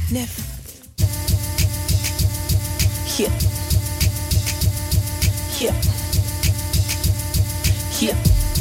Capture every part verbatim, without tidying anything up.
Never. Yeah. Yeah. Yeah.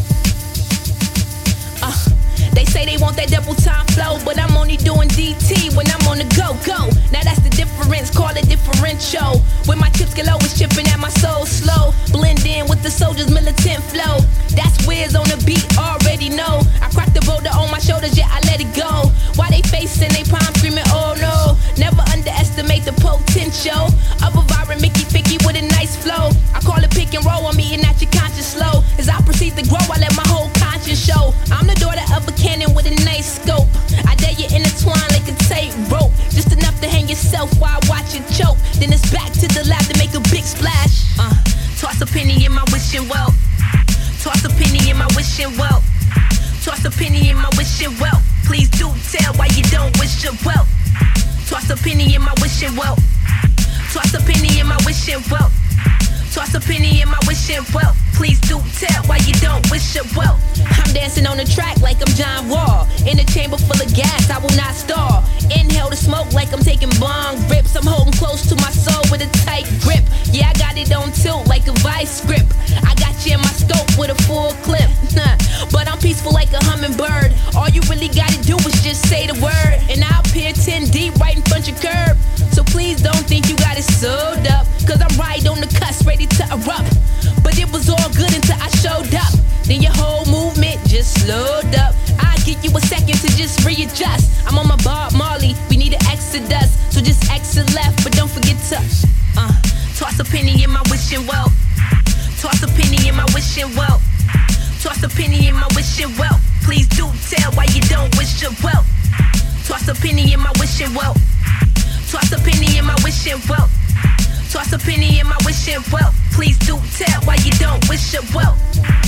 Uh, they say they want that double time flow, but I'm only doing D T when I'm on the go, go. Now that's the difference, call it differential. When my chips get low, it's chipping at my soul slow. Blend in with the soldiers' militant flow. That's Wiz on the beat, already know. I cracked the boulder on my shoulders, yeah, I let it go. Why they facing they palm screaming, oh no. Never underestimate the potential of a vibrant Mickey Ficky with a nice flow. I call it pick and roll, I'm eating at your conscience slow. As I proceed to grow, I let my whole conscience show. I'm the daughter of a cannon with a nice scope. I dare you intertwine like a tape rope. Just enough to hang yourself while I watch you choke. Then it's back to the lab to make a big splash. Uh, toss a penny in my wishing well. Toss a penny in my wishing well. Toss a penny in my wishing well. Please do tell why you don't wish your well. Toss a penny in my wishing well. Toss a penny in my wishing well. Toss a penny in my wishing well. Please do tell why you don't wish your well. I'm dancing on the track like I'm John Wall. In a chamber full of gas, I will not stall. Inhale the smoke like I'm taking bong rips. I'm holding close to my soul with a tight grip. Yeah, I got it on tilt like a vice grip. I got you in my scope with a full clip. But I'm peaceful like a hummingbird. All you really gotta do is just say the word, and I'll appear ten deep right in front your curb. So please don't think you got it sewed up, cause I'm right on the cusp, ready to erupt. But it was all good until I showed up. Then your whole movement just slowed up. I'll give you a second to just readjust. I'm on my Bob Marley, we need an exodus. So just exit left, but don't forget to uh, toss a penny in my wishing well. Toss a penny in my wishing well. Toss a penny in my wishing well. Please do tell why you don't wish your well. Toss a penny in my wishing well. Toss a penny in my wishing well. Toss a penny in my wishing well. Please do tell why you don't wish your well.